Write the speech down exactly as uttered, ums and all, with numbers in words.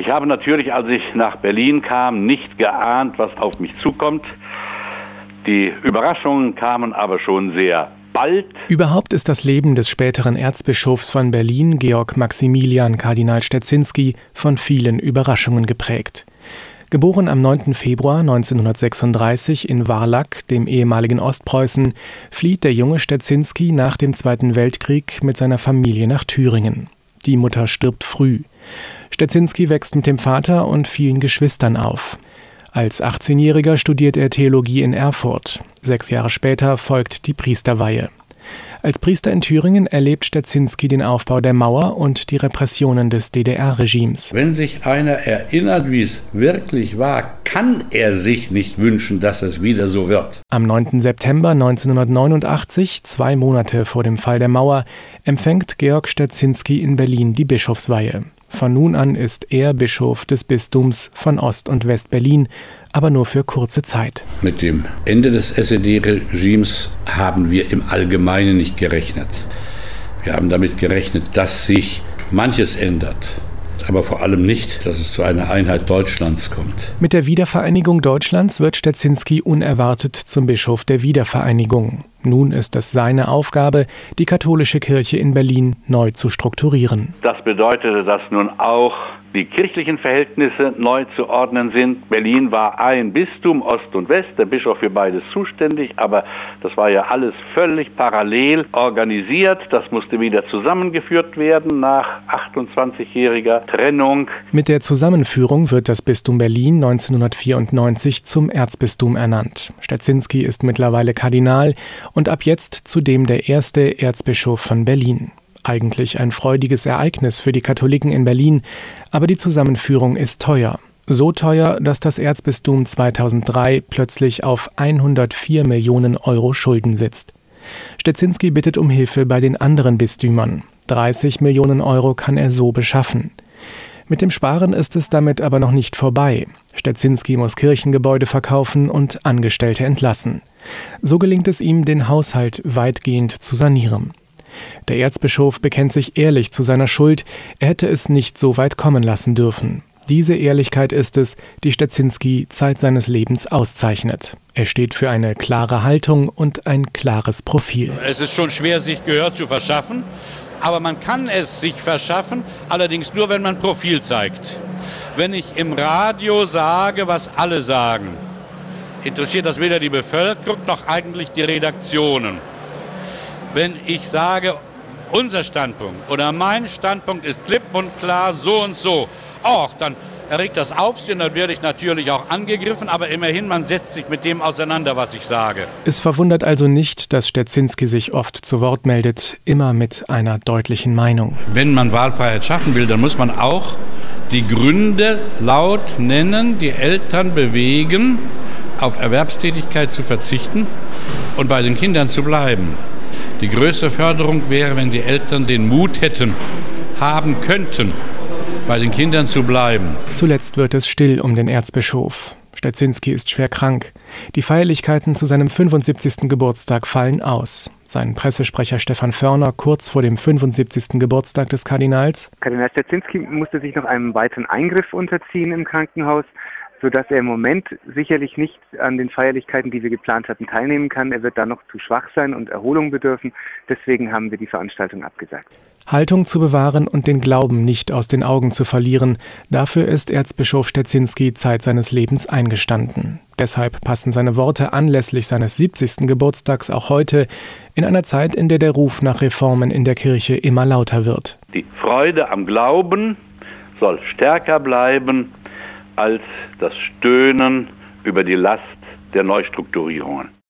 Ich habe natürlich, als ich nach Berlin kam, nicht geahnt, was auf mich zukommt. Die Überraschungen kamen aber schon sehr bald. Überhaupt ist das Leben des späteren Erzbischofs von Berlin, Georg Maximilian Kardinal Steczynski, von vielen Überraschungen geprägt. Geboren am neunten Februar neunzehnhundertsechsunddreißig in Warlack, dem ehemaligen Ostpreußen, flieht der junge Steczynski nach dem Zweiten Weltkrieg mit seiner Familie nach Thüringen. Die Mutter stirbt früh. Steczynski wächst mit dem Vater und vielen Geschwistern auf. Als achtzehnjähriger studiert er Theologie in Erfurt. Sechs Jahre später folgt die Priesterweihe. Als Priester in Thüringen erlebt Steczynski den Aufbau der Mauer und die Repressionen des D D R-Regimes. Wenn sich einer erinnert, wie es wirklich war, kann er sich nicht wünschen, dass es wieder so wird. Am neunten September neunzehnhundertneunundachtzig, zwei Monate vor dem Fall der Mauer, empfängt Georg Steczynski in Berlin die Bischofsweihe. Von nun an ist er Bischof des Bistums von Ost- und West-Berlin, aber nur für kurze Zeit. Mit dem Ende des S E D-Regimes haben wir im Allgemeinen nicht gerechnet. Wir haben damit gerechnet, dass sich manches ändert, aber vor allem nicht, dass es zu einer Einheit Deutschlands kommt. Mit der Wiedervereinigung Deutschlands wird Steczynski unerwartet zum Bischof der Wiedervereinigung. Nun ist es seine Aufgabe, die katholische Kirche in Berlin neu zu strukturieren. Das bedeutete, dass nun auch die kirchlichen Verhältnisse neu zu ordnen sind. Berlin war ein Bistum, Ost und West, der Bischof für beides zuständig, aber das war ja alles völlig parallel organisiert. Das musste wieder zusammengeführt werden nach achtundzwanzigjähriger Trennung. Mit der Zusammenführung wird das Bistum Berlin neunzehnhundertvierundneunzig zum Erzbistum ernannt. Steczynski ist mittlerweile Kardinal und ab jetzt zudem der erste Erzbischof von Berlin. Eigentlich ein freudiges Ereignis für die Katholiken in Berlin, aber die Zusammenführung ist teuer. So teuer, dass das Erzbistum zweitausenddrei plötzlich auf hundertvier Millionen Euro Schulden sitzt. Steczynski bittet um Hilfe bei den anderen Bistümern. dreißig Millionen Euro kann er so beschaffen. Mit dem Sparen ist es damit aber noch nicht vorbei. Steczynski muss Kirchengebäude verkaufen und Angestellte entlassen. So gelingt es ihm, den Haushalt weitgehend zu sanieren. Der Erzbischof bekennt sich ehrlich zu seiner Schuld, er hätte es nicht so weit kommen lassen dürfen. Diese Ehrlichkeit ist es, die Steczynski Zeit seines Lebens auszeichnet. Er steht für eine klare Haltung und ein klares Profil. Es ist schon schwer, sich Gehör zu verschaffen, aber man kann es sich verschaffen, allerdings nur, wenn man Profil zeigt. Wenn ich im Radio sage, was alle sagen, interessiert das weder die Bevölkerung noch eigentlich die Redaktionen. Wenn ich sage, unser Standpunkt oder mein Standpunkt ist klipp und klar so und so, auch dann erregt das Aufsehen, dann werde ich natürlich auch angegriffen, aber immerhin, man setzt sich mit dem auseinander, was ich sage. Es verwundert also nicht, dass Steczynski sich oft zu Wort meldet, immer mit einer deutlichen Meinung. Wenn man Wahlfreiheit schaffen will, dann muss man auch die Gründe laut nennen, die Eltern bewegen, auf Erwerbstätigkeit zu verzichten und bei den Kindern zu bleiben. Die größte Förderung wäre, wenn die Eltern den Mut hätten, haben könnten, bei den Kindern zu bleiben. Zuletzt wird es still um den Erzbischof. Steczynski ist schwer krank. Die Feierlichkeiten zu seinem fünfundsiebzigsten Geburtstag fallen aus. Sein Pressesprecher Stefan Förner kurz vor dem fünfundsiebzigsten Geburtstag des Kardinals. Kardinal Steczynski musste sich noch einem weiteren Eingriff unterziehen im Krankenhaus, sodass er im Moment sicherlich nicht an den Feierlichkeiten, die wir geplant hatten, teilnehmen kann. Er wird da noch zu schwach sein und Erholung bedürfen. Deswegen haben wir die Veranstaltung abgesagt. Haltung zu bewahren und den Glauben nicht aus den Augen zu verlieren, dafür ist Erzbischof Steczynski Zeit seines Lebens eingestanden. Deshalb passen seine Worte anlässlich seines siebzigsten Geburtstags auch heute, in einer Zeit, in der der Ruf nach Reformen in der Kirche immer lauter wird. Die Freude am Glauben soll stärker bleiben als das Stöhnen über die Last der Neustrukturierungen.